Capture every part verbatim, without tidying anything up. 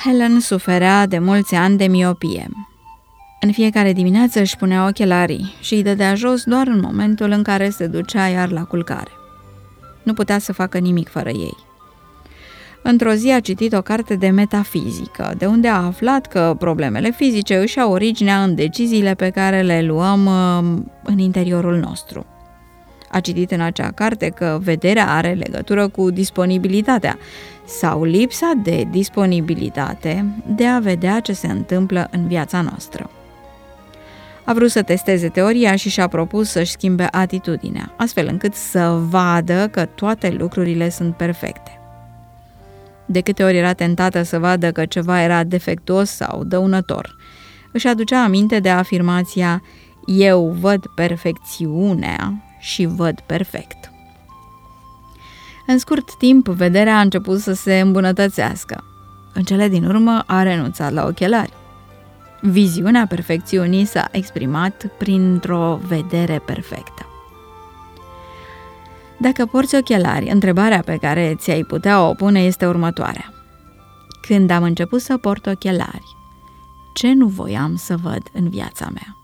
Helen suferea de mulți ani de miopie. În fiecare dimineață își punea ochelarii și îi dădea jos doar în momentul în care se ducea iar la culcare. Nu putea să facă nimic fără ei. Într-o zi a citit o carte de metafizică, de unde a aflat că problemele fizice își au originea în deciziile pe care le luăm în interiorul nostru. A citit în acea carte că vederea are legătură cu disponibilitatea sau lipsa de disponibilitate de a vedea ce se întâmplă în viața noastră. A vrut să testeze teoria și și-a propus să-și schimbe atitudinea, astfel încât să vadă că toate lucrurile sunt perfecte. De câte ori era tentată să vadă că ceva era defectuos sau dăunător, își aducea aminte de afirmația „Eu văd perfecțiunea și văd perfect”. În scurt timp, vederea a început să se îmbunătățească. În cele din urmă a renunțat la ochelari. Viziunea perfecțiunii s-a exprimat printr-o vedere perfectă. Dacă porți ochelari, întrebarea pe care ți-ai putea o pune este următoarea. Când am început să port ochelari, ce nu voiam să văd în viața mea?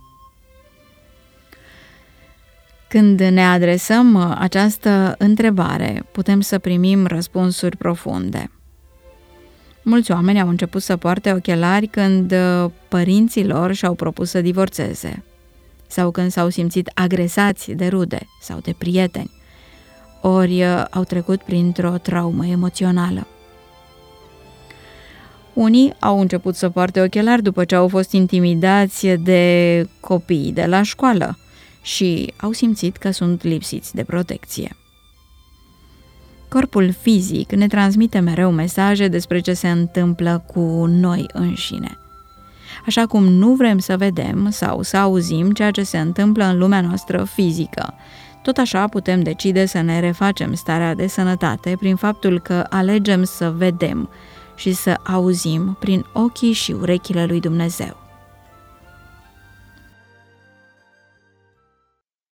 Când ne adresăm această întrebare, putem să primim răspunsuri profunde. Mulți oameni au început să poarte ochelari când părinții lor și-au propus să divorțeze sau când s-au simțit agresați de rude sau de prieteni, ori au trecut printr-o traumă emoțională. Unii au început să poarte ochelari după ce au fost intimidați de copiii de la școală și au simțit că sunt lipsiți de protecție. Corpul fizic ne transmite mereu mesaje despre ce se întâmplă cu noi înșine. Așa cum nu vrem să vedem sau să auzim ceea ce se întâmplă în lumea noastră fizică, tot așa putem decide să ne refacem starea de sănătate prin faptul că alegem să vedem și să auzim prin ochii și urechile lui Dumnezeu.